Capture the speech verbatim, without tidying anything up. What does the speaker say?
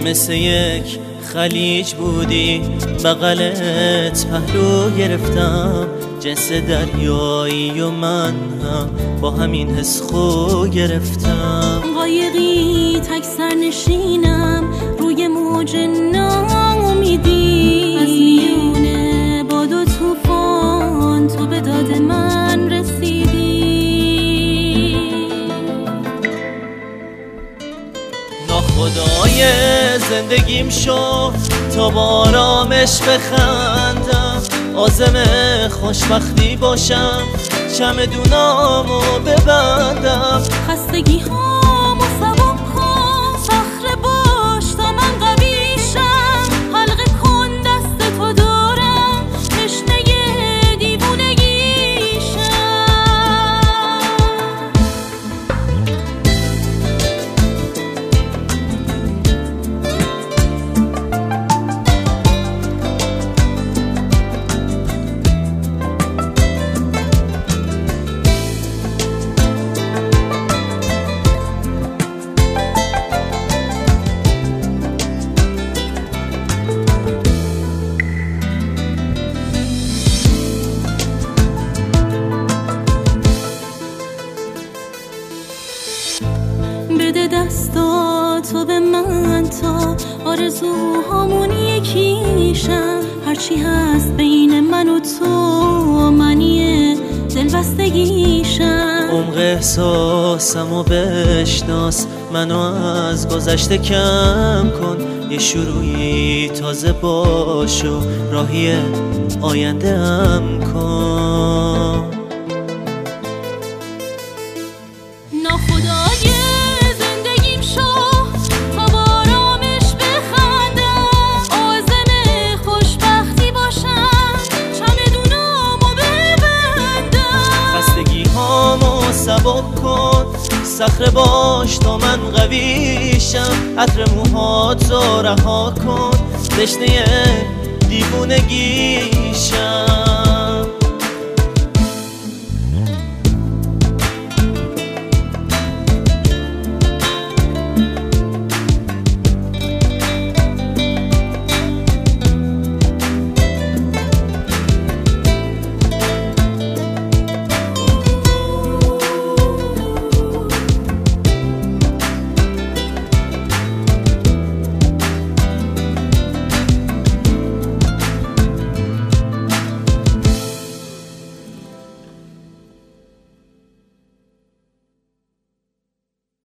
مثل یک خلیج بودی، بغلت پهلو گرفتم، جنس دریایی و من هم با همین حس خو گرفتم. قایقی تک سرنشینم روی موج ناامیدی، از میونه باد و طوفان تو به داد من رسیدی. ناخدای زندگیم شو تا با آرامش بخندم، عازم خوشبختی باشم، چمدونامو ببندم. خستگی هامو سبک کن، صخره باش تا من قویشم، حلقه کن دست تو دورم، تشنه دیوونگیشم. بده دستاتو به من تا آرزوهامون یکیشن، هرچی هست بین من و تو منیه دلبستگیشن. عمق احساسمو بشناس، منو از گذشته کم کن، یه شروعی تازه باش و راهی آینده ام کن. ناخدای زندگیم شو تا با آرامش بخندم، عازم خوشبختی باشم، چمدونامو ببندم. خستگی هامو سبک کن، صخره باش تا من قویشم، عطر موهاتو رها کن، تشنه دیوونگیشم.